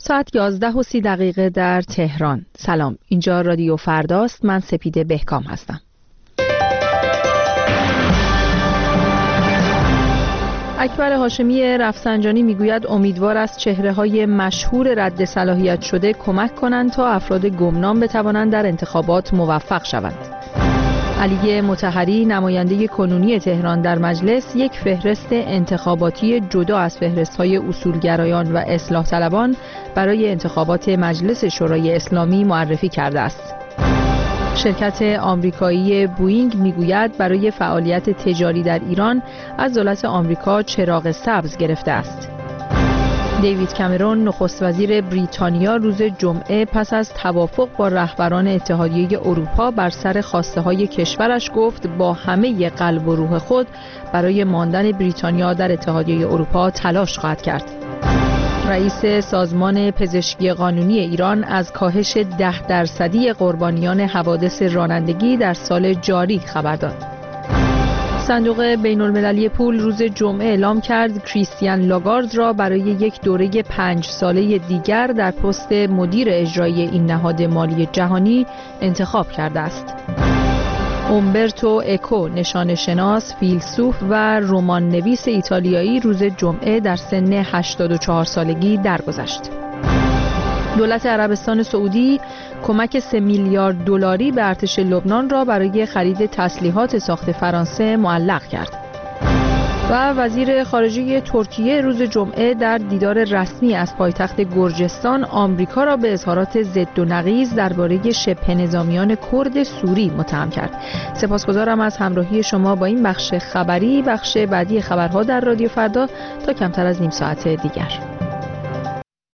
ساعت 11:30 در تهران. سلام، اینجا رادیو فرداست. من سپیده بهکام هستم. اکبر هاشمی رفسنجانی میگوید امیدوار است چهره‌های مشهور رد صلاحیت شده کمک کنند تا افراد گمنام بتوانند در انتخابات موفق شوند. علی مطهری نماینده کنونی تهران در مجلس یک فهرست انتخاباتی جدا از فهرست‌های اصولگرایان و اصلاح طلبان برای انتخابات مجلس شورای اسلامی معرفی کرده است. شرکت آمریکایی بوئینگ میگوید برای فعالیت تجاری در ایران از دولت آمریکا چراغ سبز گرفته است. دیوید کامرون نخست وزیر بریتانیا روز جمعه پس از توافق با رهبران اتحادیه اروپا بر سر خواسته‌های کشورش گفت با همه قلب و روح خود برای ماندن بریتانیا در اتحادیه اروپا تلاش خواهد کرد. رئیس سازمان پزشکی قانونی ایران از کاهش 10% قربانیان حوادث رانندگی در سال جاری خبر داد. صندوق بین المللی پول روز جمعه اعلام کرد کریستیان لاگارد را برای یک دوره 5 ساله دیگر در پست مدیر اجرایی این نهاد مالی جهانی انتخاب کرده است. اومبرتو اکو نشان شناس، فیلسوف و رمان نویس ایتالیایی روز جمعه در سن 84 سالگی درگذشت. دولت عربستان سعودی کمک 3 میلیارد دلاری به ارتش لبنان را برای خرید تسلیحات ساخت فرانسه معلق کرد. و وزیر خارجه ترکیه روز جمعه در دیدار رسمی از پایتخت گرجستان آمریکا را به اظهارات ضد و نقیض درباره شبه نظامیان کرد سوری متهم کرد. سپاسگزارم از همراهی شما با این بخش خبری. بخش بعدی خبرها در رادیو فردا تا کمتر از نیم ساعت دیگر.